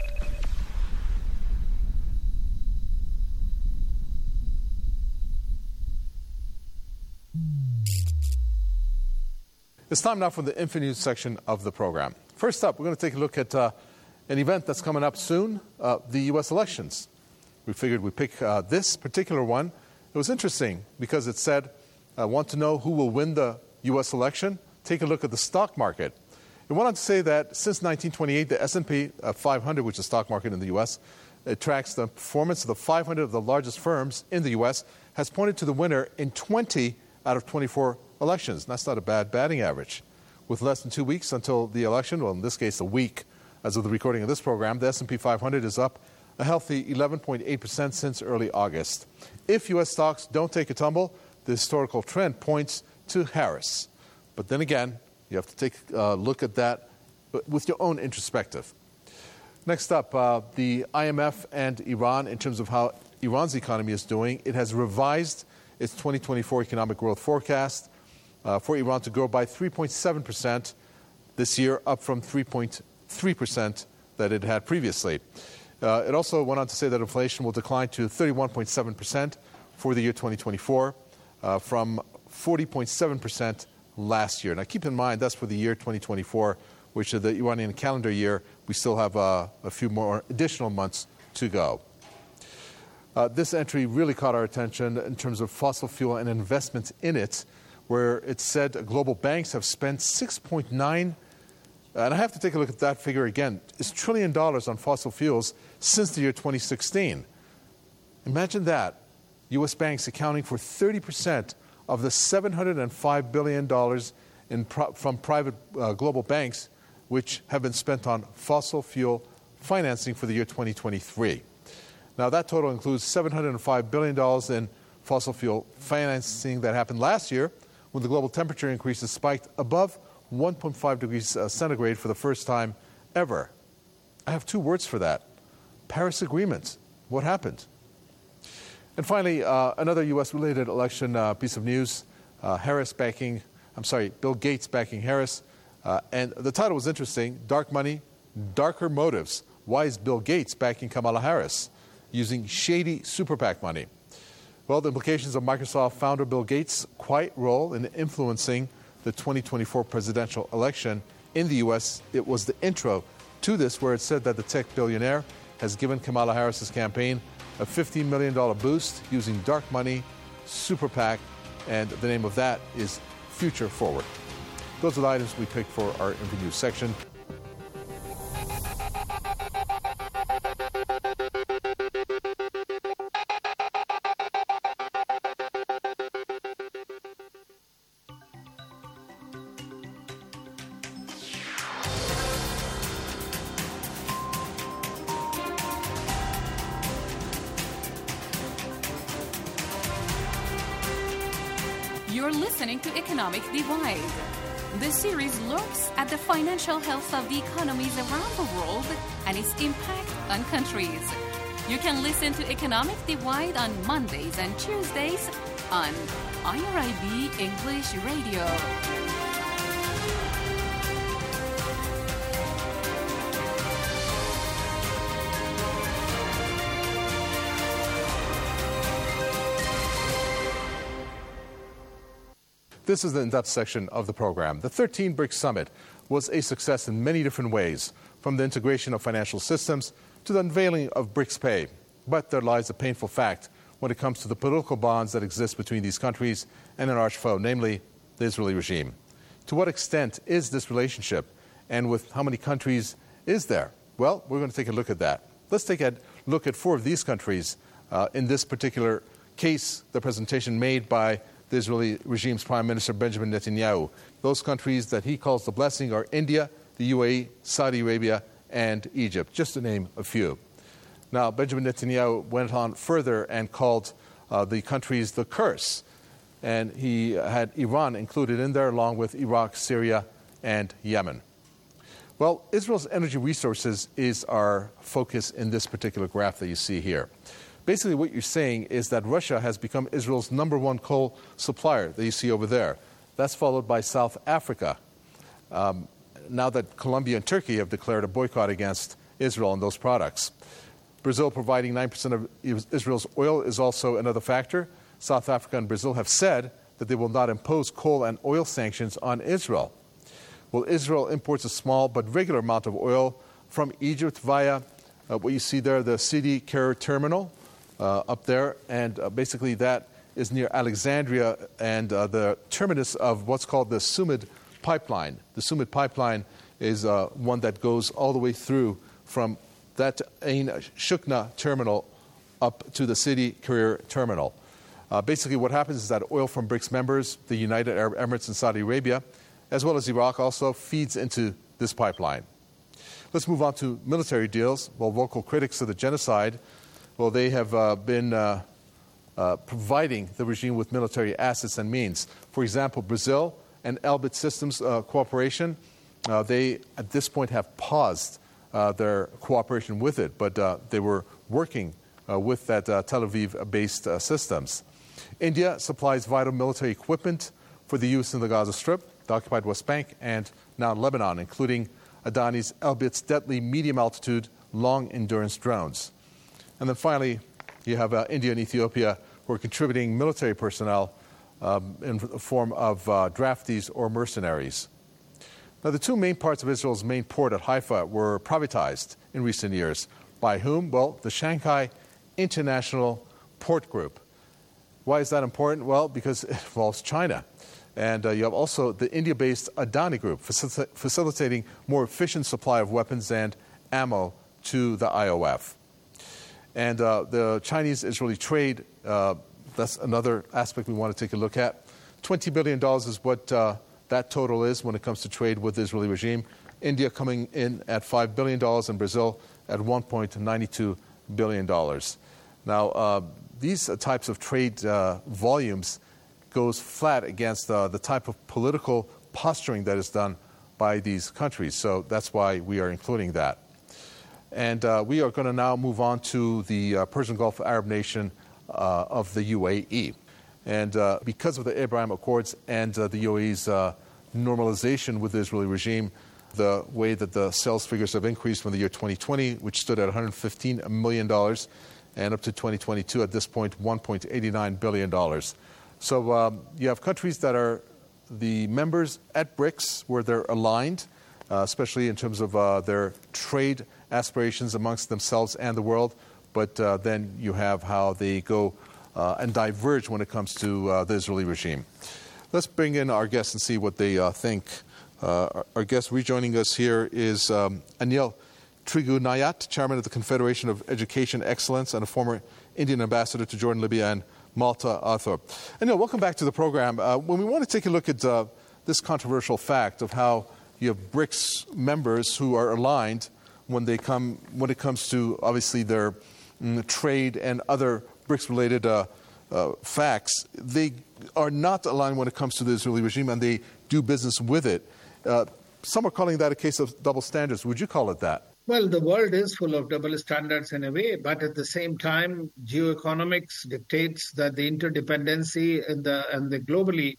It's time now for the Infonews section of the program. First up, we're going to take a look at uh, an event that's coming up soon, uh, the U S elections. We figured we'd pick uh, this particular one. It was interesting because it said, uh, want to know who will win the U S election? Take a look at the stock market. It went on to say that since nineteen twenty-eight, the S and P five hundred, which is the stock market in the U S, it tracks the performance of the five hundred of the largest firms in the U S, has pointed to the winner in twenty out of twenty-four elections. That's not a bad batting average. With less than two weeks until the election, well, in this case, a week as of the recording of this program, the S and P five hundred is up a healthy eleven point eight percent since early August. If U S stocks don't take a tumble, the historical trend points to Harris. But then again, you have to take a look at that with your own introspective. Next up, uh, the I M F and Iran, in terms of how Iran's economy is doing, it has revised its twenty twenty-four economic growth forecast uh, for Iran to grow by three point seven percent this year, up from three point three percent that it had previously. Uh, it also went on to say that inflation will decline to thirty-one point seven percent for the year twenty twenty-four uh, from forty point seven percent last year. Now, keep in mind, that's for the year twenty twenty-four, which is the Iranian calendar year. We still have uh, a few more additional months to go. Uh, this entry really caught our attention in terms of fossil fuel and investments in it, where it said global banks have spent six point nine, and I have to take a look at that figure again, it's trillion dollars on fossil fuels since the year twenty sixteen. Imagine that, U S banks accounting for thirty percent of the seven hundred five billion dollars in pro- from private uh, global banks, which have been spent on fossil fuel financing for the year twenty twenty-three. Now, that total includes seven hundred five billion dollars in fossil fuel financing that happened last year when the global temperature increases spiked above one point five degrees uh, centigrade for the first time ever. I have two words for that. Paris Agreement. What happened? And finally, uh, another U S-related election uh, piece of news. Uh, Harris backing, I'm sorry, Bill Gates backing Harris. Uh, and the title was interesting, Dark Money, Darker Motives. Why is Bill Gates backing Kamala Harris using shady super PAC money? Well, the implications of Microsoft founder Bill Gates' quiet role in influencing the twenty twenty-four presidential election in the U S. It was the intro to this, where it said that the tech billionaire has given Kamala Harris's campaign a fifteen million dollars boost using dark money, super PAC, and the name of that is Future Forward. Those are the items we picked for our Infonews section. You're listening to Economic Divide. This series looks at the financial health of the economies around the world and its impact on countries. You can listen to Economic Divide on Mondays and Tuesdays on I R I B English Radio. This is the in-depth section of the program. The thirteenth BRICS Summit was a success in many different ways, from the integration of financial systems to the unveiling of BRICS Pay. But there lies a painful fact when it comes to the political bonds that exist between these countries and an arch foe, namely the Israeli regime. To what extent is this relationship, and with how many countries is there? Well, we're going to take a look at that. Let's take a look at four of these countries. Uh, in this particular case, the presentation made by the Israeli regime's Prime Minister Benjamin Netanyahu. Those countries that he calls the blessing are India, the U A E, Saudi Arabia, and Egypt, just to name a few. Now, Benjamin Netanyahu went on further and called uh, the countries the curse, and he had Iran included in there, along with Iraq, Syria, and Yemen. Well, Israel's energy resources is our focus in this particular graph that you see here. Basically, what you're saying is that Russia has become Israel's number one coal supplier that you see over there. That's followed by South Africa. Um, now that Colombia and Turkey have declared a boycott against Israel and those products. Brazil providing nine percent of Israel's oil is also another factor. South Africa and Brazil have said that they will not impose coal and oil sanctions on Israel. Well, Israel imports a small but regular amount of oil from Egypt via uh, what you see there, the Sidi Kerir terminal uh, up there. And uh, basically that is near Alexandria and uh, the terminus of what's called the Sumid pipeline. The Sumid pipeline is uh, one that goes all the way through from that Ain Shukna terminal up to the Sidi Kerir terminal. Uh, basically what happens is that oil from BRICS members, the United Arab Emirates and Saudi Arabia, as well as Iraq also, feeds into this pipeline. Let's move on to military deals. Well, vocal critics of the genocide, well, they have uh, been uh, uh, providing the regime with military assets and means. For example, Brazil and Elbit Systems uh, Cooperation, uh, they at this point have paused uh, their cooperation with it, but uh, they were working uh, with that uh, Tel Aviv-based uh, systems. India supplies vital military equipment for the use in the Gaza Strip, the occupied West Bank, and now Lebanon, including Adani's Elbit's deadly medium-altitude, long-endurance drones. And then finally, you have uh, India and Ethiopia who are contributing military personnel um, in the form of uh, draftees or mercenaries. Now, the two main parts of Israel's main port at Haifa were privatized in recent years. By whom? Well, the Shanghai International Port Group. Why is that important? Well, because it involves China. And uh, you have also the India-based Adani Group facil- facilitating more efficient supply of weapons and ammo to the I O F. And uh, the Chinese-Israeli trade, uh, that's another aspect we want to take a look at. twenty billion dollars is what uh, that total is when it comes to trade with the Israeli regime. India coming in at five billion dollars and Brazil at one point nine two billion dollars. Now, uh, these uh, types of trade uh, volumes goes flat against uh, the type of political posturing that is done by these countries. So that's why we are including that. And uh, we are going to now move on to the uh, Persian Gulf Arab nation uh, of the U A E. And uh, because of the Abraham Accords and uh, the U A E's uh, normalization with the Israeli regime, the way that the sales figures have increased from the year twenty twenty, which stood at one hundred fifteen million dollars, and up to twenty twenty-two, at this point, one point eight nine billion dollars. So um, you have countries that are the members at BRICS where they're aligned, uh, especially in terms of uh, their trade aspirations amongst themselves and the world. But uh, then you have how they go uh, and diverge when it comes to uh, the Israeli regime. Let's bring in our guests and see what they uh, think. Uh, our, our guest rejoining us here is um, Anil Trigunayat, Chairman of the Confederation of Education Excellence and a former Indian ambassador to Jordan, Libya, and Malta, Arthur. Anil, welcome back to the program. Uh, when we want to take a look at uh, this controversial fact of how you have BRICS members who are aligned when they come when it comes to obviously their mm, trade and other BRICS-related uh, uh, facts, they are not aligned when it comes to the Israeli regime, and they do business with it. Uh, some are calling that a case of double standards. Would you call it that? Well, the world is full of double standards in a way, but at the same time, geoeconomics dictates that the interdependency and the, and the globally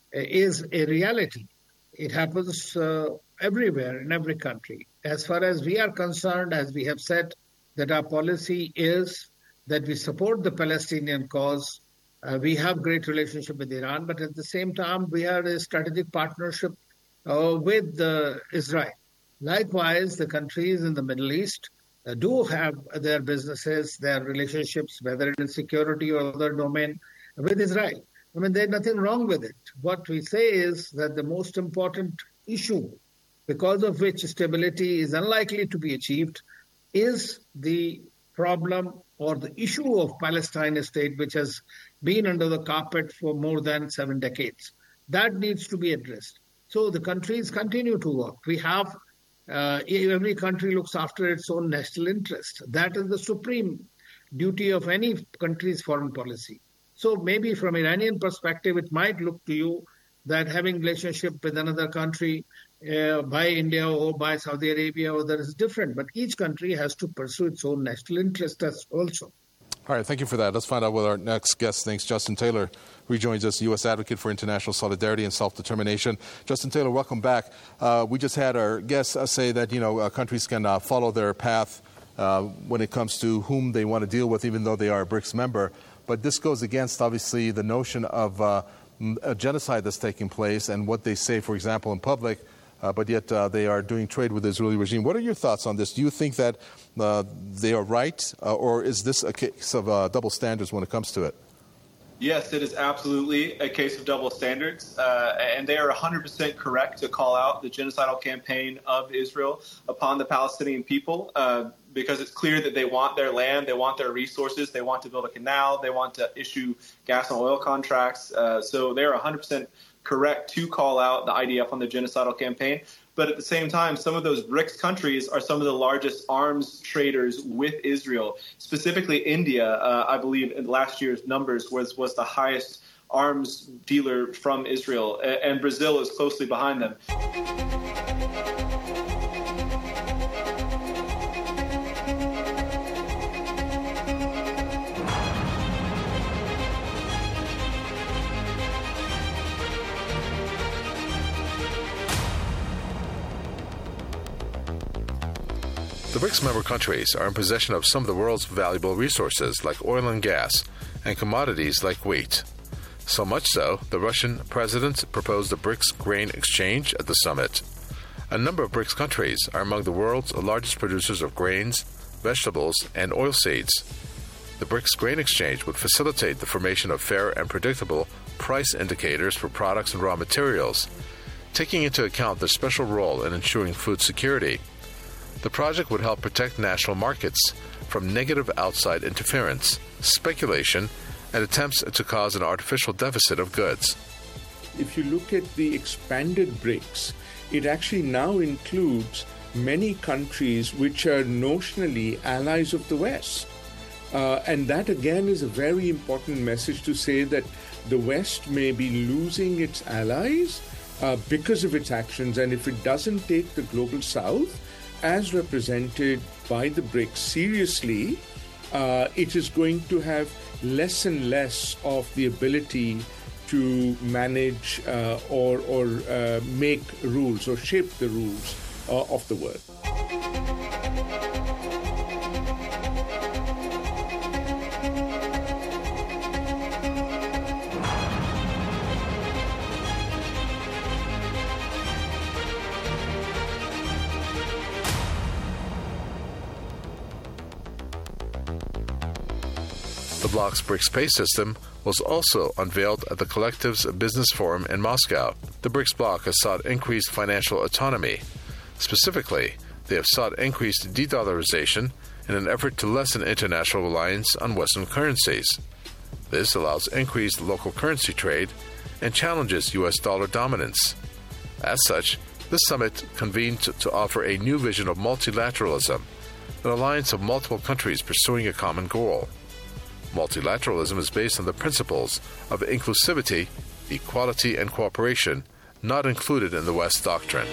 is a reality. It happens uh, everywhere, in every country. As far as we are concerned, as we have said, that our policy is that we support the Palestinian cause. Uh, we have great relationship with Iran, but at the same time, we have a strategic partnership uh, with uh, Israel. Likewise, the countries in the Middle East uh, do have their businesses, their relationships, whether it is security or other domain, with Israel. I mean, there's nothing wrong with it. What we say is that the most important issue, because of which stability is unlikely to be achieved, is the problem or the issue of Palestine state, which has been under the carpet for more than seven decades. That needs to be addressed. So the countries continue to work. We have Uh, every country looks after its own national interest. That is the supreme duty of any country's foreign policy. So maybe from Iranian perspective, it might look to you that having relationship with another country uh, by India or by Saudi Arabia or that is different. But each country has to pursue its own national interest also. All right, thank you for that. Let's find out what our next guest thinks. Justin Taylor rejoins us, U S Advocate for International Solidarity and Self-Determination. Justin Taylor, welcome back. Uh, we just had our guests uh, say that, you know, uh, countries can uh, follow their path uh, when it comes to whom they want to deal with, even though they are a BRICS member. But this goes against, obviously, the notion of uh, a genocide that's taking place and what they say, for example, in public. Uh, but yet uh, they are doing trade with the Israeli regime. What are your thoughts on this? Do you think that uh, they are right, uh, or is this a case of uh, double standards when it comes to it? Yes, it is absolutely a case of double standards, uh, and they are one hundred percent correct to call out the genocidal campaign of Israel upon the Palestinian people, uh, because it's clear that they want their land, they want their resources, they want to build a canal, they want to issue gas and oil contracts. Uh, so they are one hundred percent correct to call out the I D F on the genocidal campaign. But at the same time, some of those BRICS countries are some of the largest arms traders with Israel. Specifically, India, uh, I believe in last year's numbers, was, was the highest arms dealer from Israel. And Brazil is closely behind them. The BRICS member countries are in possession of some of the world's valuable resources like oil and gas and commodities like wheat. So much so, the Russian president proposed a BRICS grain exchange at the summit. A number of BRICS countries are among the world's largest producers of grains, vegetables, and oilseeds. The BRICS grain exchange would facilitate the formation of fair and predictable price indicators for products and raw materials, taking into account their special role in ensuring food security. The project would help protect national markets from negative outside interference, speculation, and attempts to cause an artificial deficit of goods. If you look at the expanded BRICS, it actually now includes many countries which are notionally allies of the West. Uh, and that again is a very important message to say that the West may be losing its allies uh, because of its actions. And if it doesn't take the global South, as represented by the BRICS seriously, uh, it is going to have less and less of the ability to manage uh, or, or uh, make rules or shape the rules uh, of the world. The bloc's BRICS pay system was also unveiled at the Collective's Business Forum in Moscow. The BRICS bloc has sought increased financial autonomy. Specifically, they have sought increased de-dollarization in an effort to lessen international reliance on Western currencies. This allows increased local currency trade and challenges U S dollar dominance. As such, this summit convened to, to offer a new vision of multilateralism, an alliance of multiple countries pursuing a common goal. Multilateralism is based on the principles of inclusivity, equality, and cooperation, not included in the West doctrine.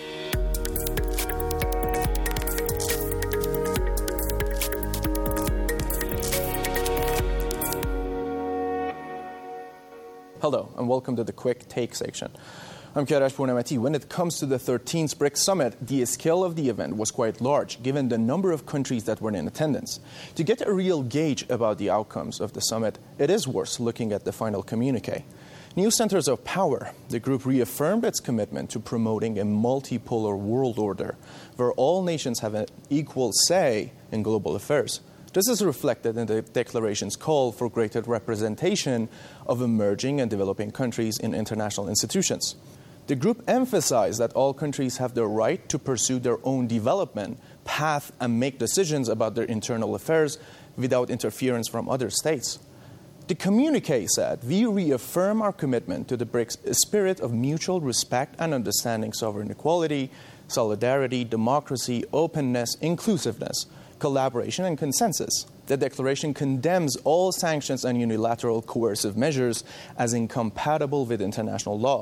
Hello, and welcome to the Quick Take section. I'm Kailash Purnamati. When it comes to the thirteenth BRICS Summit, the scale of the event was quite large, given the number of countries that were in attendance. To get a real gauge about the outcomes of the summit, it is worth looking at the final communique. New Centers of Power, the group reaffirmed its commitment to promoting a multipolar world order, where all nations have an equal say in global affairs. This is reflected in the declaration's call for greater representation of emerging and developing countries in international institutions. The group emphasized that all countries have the right to pursue their own development path and make decisions about their internal affairs without interference from other states. The communique said, "We reaffirm our commitment to the BRICS spirit of mutual respect and understanding, sovereign equality, solidarity, democracy, openness, inclusiveness, collaboration, and consensus." The declaration condemns all sanctions and unilateral coercive measures as incompatible with international law.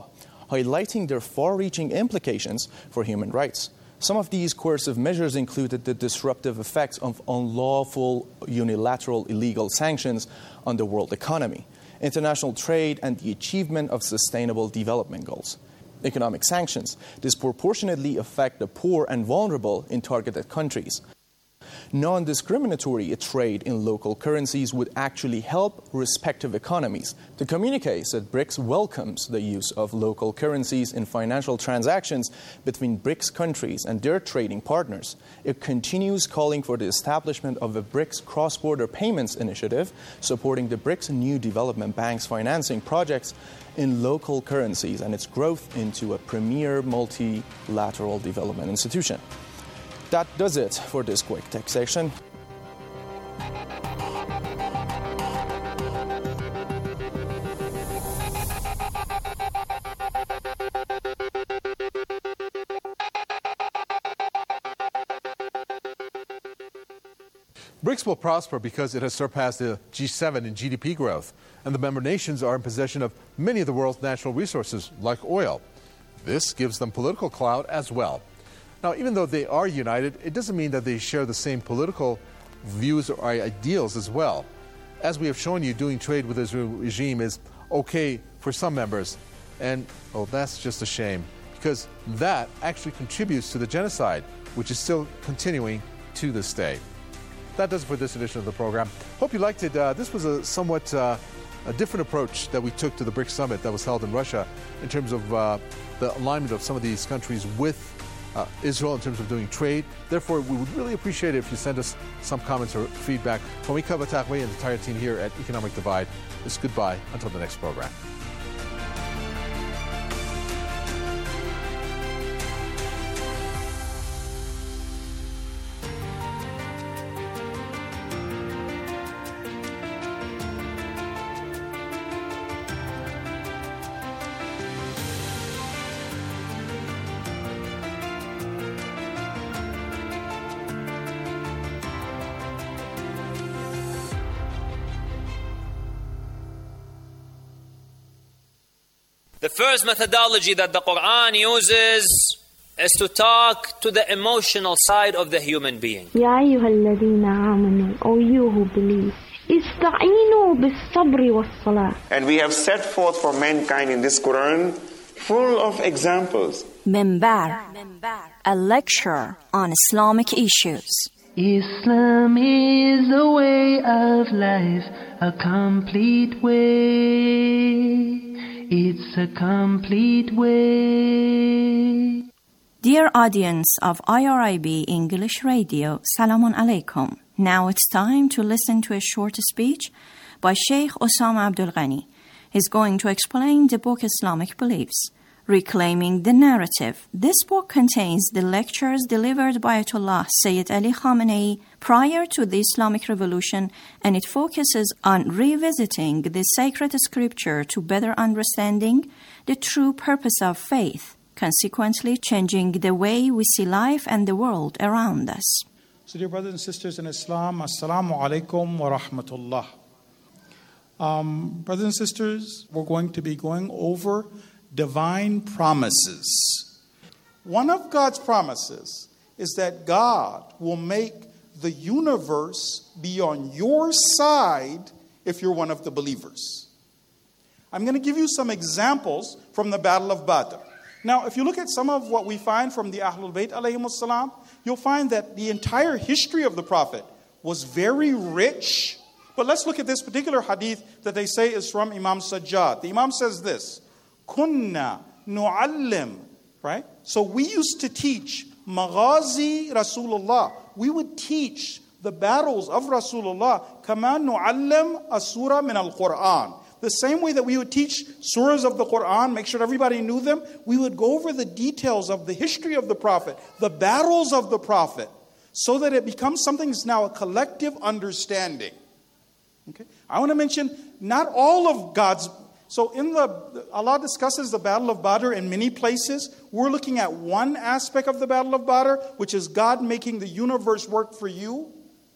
highlighting their far-reaching implications for human rights. Some of these coercive measures included the disruptive effects of unlawful, unilateral, illegal sanctions on the world economy, international trade, and the achievement of sustainable development goals. Economic sanctions disproportionately affect the poor and vulnerable in targeted countries. Non-discriminatory trade in local currencies would actually help respective economies. The communique said BRICS welcomes the use of local currencies in financial transactions between BRICS countries and their trading partners. It continues calling for the establishment of a BRICS cross-border payments initiative, supporting the BRICS new development banks financing projects in local currencies and its growth into a premier multilateral development institution. That does it for this quick tech section. BRICS will prosper because it has surpassed the G seven in G D P growth, and the member nations are in possession of many of the world's natural resources, like oil. This gives them political clout as well. Now, even though they are united, it doesn't mean that they share the same political views or ideals as well. As we have shown you, doing trade with the Israeli regime is okay for some members, and, oh, that's just a shame, because that actually contributes to the genocide, which is still continuing to this day. That does it for this edition of the program. Hope you liked it. Uh, this was a somewhat uh, a different approach that we took to the BRICS summit that was held in Russia in terms of uh, the alignment of some of these countries with Uh, Israel in terms of doing trade. Therefore, we would really appreciate it if you send us some comments or feedback. Tomika Batakwe and the entire team here at Economic Divide, it's goodbye until the next program. The first methodology that the Quran uses is to talk to the emotional side of the human being. يا أيها الذين آمنوا, O you who believe, استعينوا بالصبر والصلاة. And we have set forth for mankind in this Quran full of examples. Minbar, a lecture on Islamic issues. Islam is a way of life, a complete way. It's a complete way. Dear audience of I R I B English Radio, Salamun Alaikum. Now it's time to listen to a short speech by Sheikh Osama Abdul Ghani. He's going to explain the book Islamic Beliefs, Reclaiming the Narrative. This book contains the lectures delivered by Ayatollah Sayyid Ali Khamenei prior to the Islamic Revolution, and it focuses on revisiting the sacred scripture to better understanding the true purpose of faith, consequently changing the way we see life and the world around us. So dear brothers and sisters in Islam, Assalamu alaikum wa rahmatullah. Um, brothers and sisters, we're going to be going over divine promises. One of God's promises is that God will make the universe be on your side if you're one of the believers. I'm going to give you some examples from the Battle of Badr. Now, if you look at some of what we find from the Ahlul Bayt alayhimus salam, you'll find that the entire history of the Prophet was very rich. But let's look at this particular hadith that they say is from Imam Sajjad. The Imam says this, Kunna nu'allim, right? So we used to teach maghazi Rasulullah. We would teach the battles of Rasulullah kama nu'allim a surah min al-Quran. The same way that we would teach surahs of the Quran, make sure everybody knew them, we would go over the details of the history of the Prophet, the battles of the Prophet, so that it becomes something that's now a collective understanding. Okay? I want to mention not all of God's. So in the, Allah discusses the Battle of Badr in many places. We're looking at one aspect of the Battle of Badr, which is God making the universe work for you.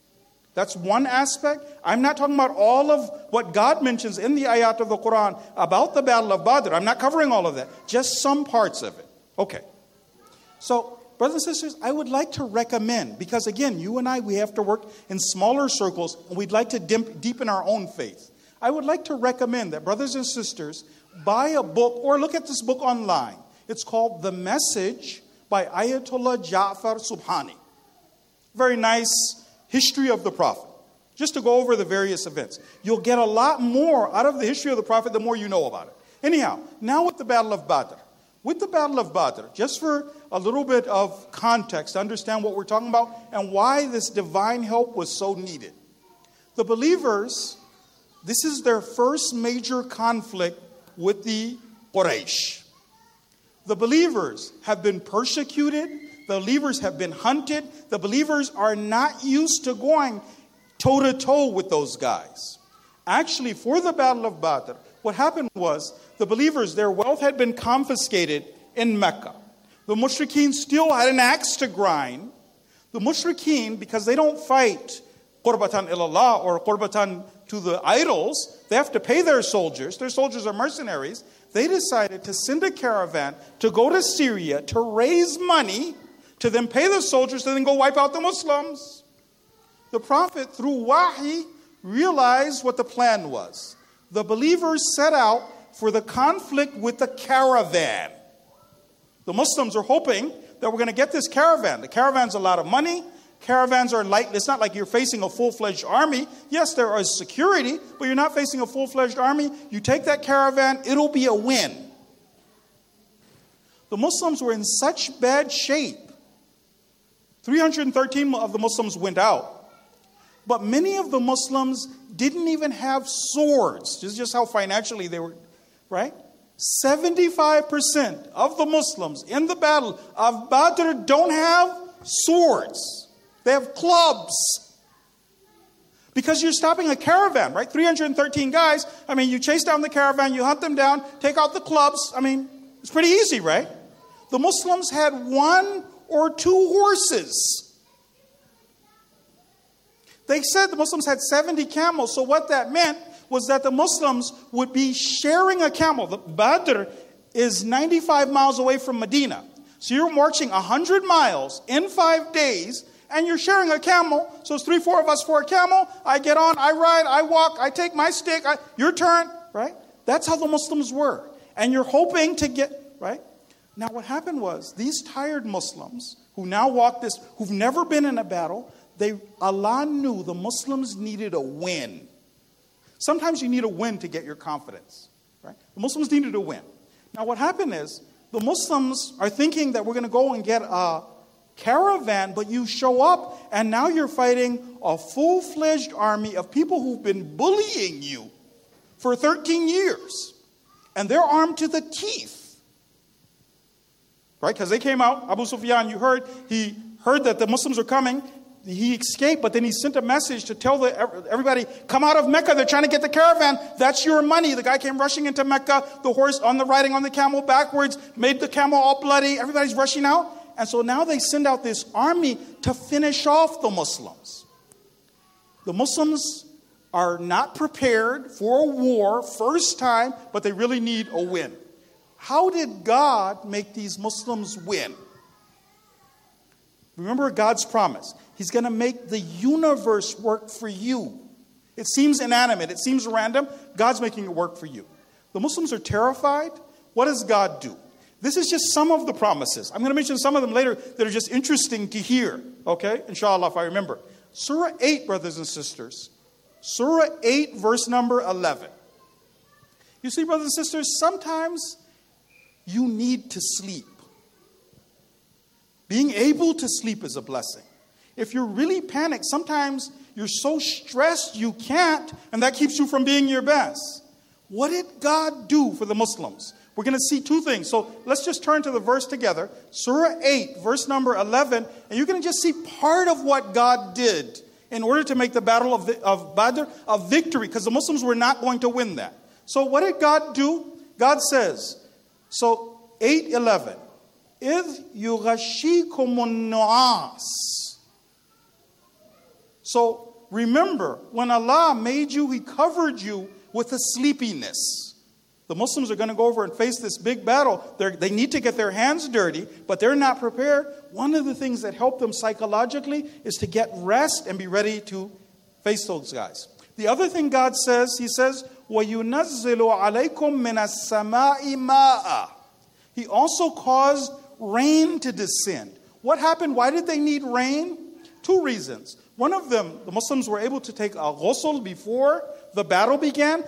That's one aspect. I'm not talking about all of what God mentions in the ayat of the Quran about the Battle of Badr. I'm not covering all of that, just some parts of it. Okay. So, brothers and sisters, I would like to recommend, because again, you and I, we have to work in smaller circles, and we'd like to deepen our own faith. I would like to recommend that brothers and sisters buy a book or look at this book online. It's called The Message by Ayatollah Ja'far Subhani. Very nice history of the Prophet, just to go over the various events. You'll get a lot more out of the history of the Prophet the more you know about it. Anyhow, now with the Battle of Badr. With the Battle of Badr, just for a little bit of context to understand what we're talking about and why this divine help was so needed. The believers, this is their first major conflict with the Quraysh. The believers have been persecuted. The believers have been hunted. The believers are not used to going toe-to-toe with those guys. Actually, for the Battle of Badr, what happened was the believers, their wealth had been confiscated in Mecca. The mushrikeen still had an axe to grind. The mushrikeen, because they don't fight qurbatan ilallah or qurbatan to the idols, they have to pay their soldiers. Their soldiers are mercenaries. They decided to send a caravan to go to Syria to raise money to then pay the soldiers to then go wipe out the Muslims. The Prophet, through wahi, realized what the plan was. The believers set out for the conflict with the caravan. The Muslims are hoping that we're going to get this caravan. The caravan's a lot of money. Caravans are light. It's not like you're facing a full-fledged army. Yes, there is security, but you're not facing a full-fledged army. You take that caravan, it'll be a win. The Muslims were in such bad shape. three hundred thirteen of the Muslims went out. But many of the Muslims didn't even have swords. This is just how financially they were, right? seventy-five percent of the Muslims in the battle of Badr don't have swords. They have clubs. Because you're stopping a caravan, right? three hundred thirteen guys. I mean, you chase down the caravan, you hunt them down, take out the clubs. I mean, it's pretty easy, right? The Muslims had one or two horses. They said the Muslims had seventy camels. So what that meant was that the Muslims would be sharing a camel. The Badr is ninety-five miles away from Medina. So you're marching one hundred miles in five days, and you're sharing a camel. So it's three, four of us for a camel. I get on, I ride, I walk, I take my stick, I, your turn, right? That's how the Muslims were. And you're hoping to get, right? Now what happened was, these tired Muslims who now walk this, who've never been in a battle, They, Allah knew the Muslims needed a win. Sometimes you need a win to get your confidence, right? The Muslims needed a win. Now what happened is, the Muslims are thinking that we're going to go and get a caravan, but you show up and now you're fighting a full-fledged army of people who've been bullying you for thirteen years. And they're armed to the teeth. Right? Because they came out, Abu Sufyan, you heard, he heard that the Muslims are coming. He escaped, but then he sent a message to tell the, everybody, come out of Mecca. They're trying to get the caravan. That's your money. The guy came rushing into Mecca. The horse on the riding on the camel backwards, made the camel all bloody. Everybody's rushing out. And so now they send out this army to finish off the Muslims. The Muslims are not prepared for a war, first time, but they really need a win. How did God make these Muslims win? Remember God's promise. He's going to make the universe work for you. It seems inanimate. It seems random. God's making it work for you. The Muslims are terrified. What does God do? This is just some of the promises. I'm going to mention some of them later that are just interesting to hear. Okay? Inshallah, if I remember. Surah eight, brothers and sisters. Surah eight, verse number eleven. You see, brothers and sisters, sometimes you need to sleep. Being able to sleep is a blessing. If you're really panicked, sometimes you're so stressed you can't, and that keeps you from being your best. What did God do for the Muslims? We're going to see two things. So let's just turn to the verse together. Surah eight, verse number eleven, and you're going to just see part of what God did in order to make the battle of, of Badr a victory, because the Muslims were not going to win that. So what did God do? God says, so eight eleven, إِذْ يُغَشِّيكُمُ النُّعَاسِ. So remember, when Allah made you, He covered you with a sleepiness. The Muslims are going to go over and face this big battle. They're, they need to get their hands dirty, but they're not prepared. One of the things that help them psychologically is to get rest and be ready to face those guys. The other thing God says, He says, وَيُنَزِّلُ عَلَيْكُم مِّنَ السَّمَاءِ مَاءً. He also caused rain to descend. What happened? Why did they need rain? Two reasons. One of them, the Muslims were able to take a ghusl before the battle began.